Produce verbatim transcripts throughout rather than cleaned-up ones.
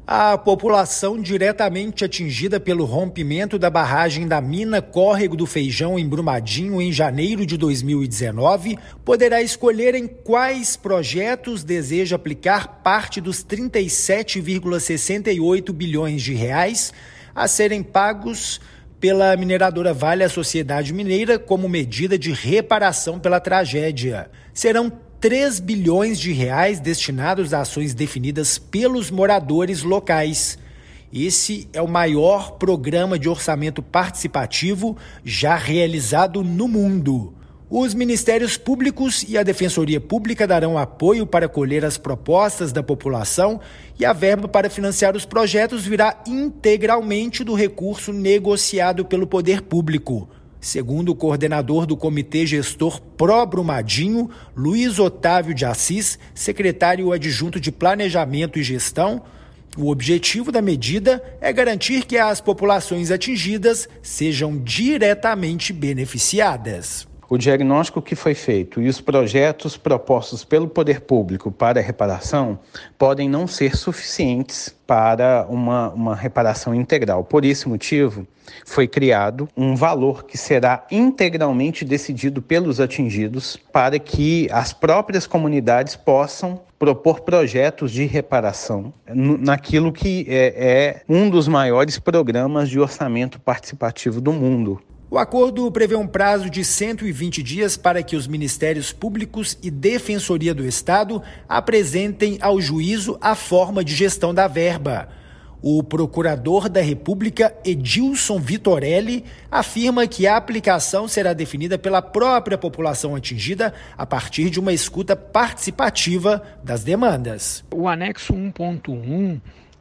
A população diretamente atingida pelo rompimento da barragem da mina Córrego do Feijão em Brumadinho em janeiro de dois mil e dezenove poderá escolher em quais projetos deseja aplicar parte dos trinta e sete vírgula sessenta e oito bilhões de reais a serem pagos pela mineradora Vale à Sociedade Mineira como medida de reparação pela tragédia. Serão três bilhões de reais destinados a ações definidas pelos moradores locais. Esse é o maior programa de orçamento participativo já realizado no mundo. Os Ministérios Públicos e a Defensoria Pública darão apoio para colher as propostas da população e a verba para financiar os projetos virá integralmente do recurso negociado pelo Poder Público. Segundo o coordenador do Comitê Gestor Pró-Brumadinho, Luiz Otávio de Assis, secretário adjunto de Planejamento e Gestão, o objetivo da medida é garantir que as populações atingidas sejam diretamente beneficiadas. O diagnóstico que foi feito e os projetos propostos pelo Poder Público para a reparação podem não ser suficientes para uma, uma reparação integral. Por esse motivo, foi criado um valor que será integralmente decidido pelos atingidos para que as próprias comunidades possam propor projetos de reparação naquilo que é, é um dos maiores programas de orçamento participativo do mundo. O acordo prevê um prazo de cento e vinte dias para que os Ministérios Públicos e Defensoria do Estado apresentem ao juízo a forma de gestão da verba. O procurador da República, Edilson Vitorelli, afirma que a aplicação será definida pela própria população atingida a partir de uma escuta participativa das demandas. O anexo um ponto um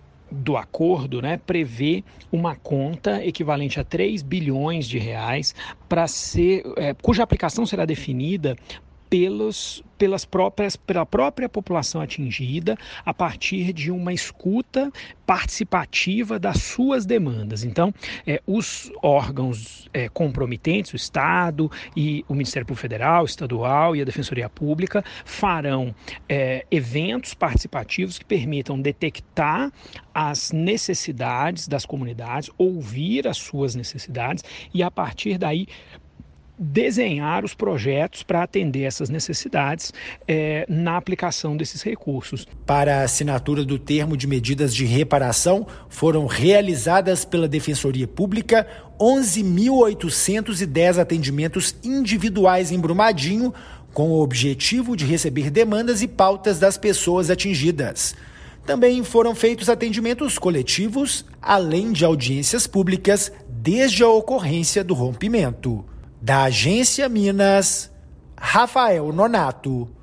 do acordo, né, prevê uma conta equivalente a três bilhões de reais para ser, é, cuja aplicação será definida pelos, pelas próprias, pela própria população atingida a partir de uma escuta participativa das suas demandas. Então, é, os órgãos é, comprometentes, o Estado e o Ministério Público Federal, Estadual e a Defensoria Pública farão é, eventos participativos que permitam detectar as necessidades das comunidades, ouvir as suas necessidades e, a partir daí, desenhar os projetos para atender essas necessidades é, na aplicação desses recursos. Para a assinatura do termo de medidas de reparação, foram realizadas pela Defensoria Pública onze mil oitocentos e dez atendimentos individuais em Brumadinho, com o objetivo de receber demandas e pautas das pessoas atingidas. Também foram feitos atendimentos coletivos, além de audiências públicas, desde a ocorrência do rompimento. Da Agência Minas, Rafael Nonato.